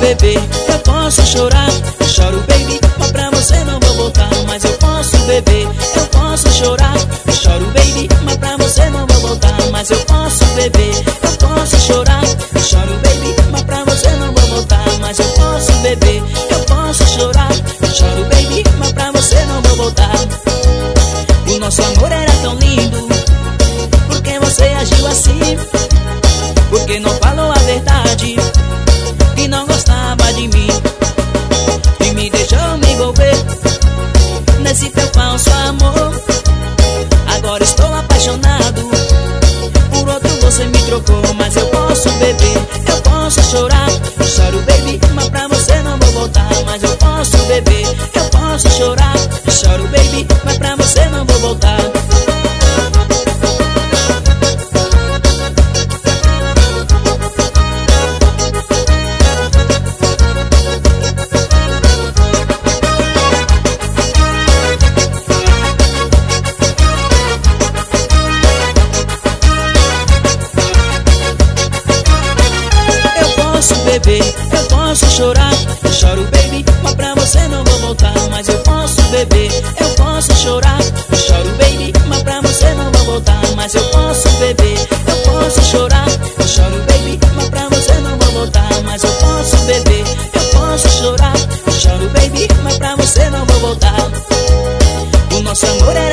beber, eu posso chorar. Eu choro, baby, mas pra você não vou voltar. Mas eu posso beber, eu posso chorar. Eu choro, baby, mas pra você não vou voltar. Mas eu posso beber, eu posso chorar. Eu choro, baby, mas pra você não vou voltar. Mas eu posso beber, eu posso chorar. Eu choro, baby, mas pra você não vou voltar. O nosso amor era tão lindo, por que você agiu assim? Por que não falou a verdade, que não gostava de mim, e me deixou me envolver nesse teu falso amor? Agora estou apaixonado, por outro você me trocou. Mas eu posso beber, eu posso chorar. Eu choro, baby, mas pra você não vou voltar. Mas eu posso beber, eu posso chorar. Eu choro, baby, mas pra você não vou voltar. Beber, eu posso chorar. Eu choro, baby, mas pra você não vou voltar. Mas eu posso beber, eu posso chorar. Eu choro, baby, mas pra você não vou voltar. Mas eu posso beber, eu posso chorar. Eu choro, baby, mas pra você não vou voltar. Mas eu posso beber, eu posso chorar. Eu choro, baby, mas pra você não vou voltar. O nosso amor é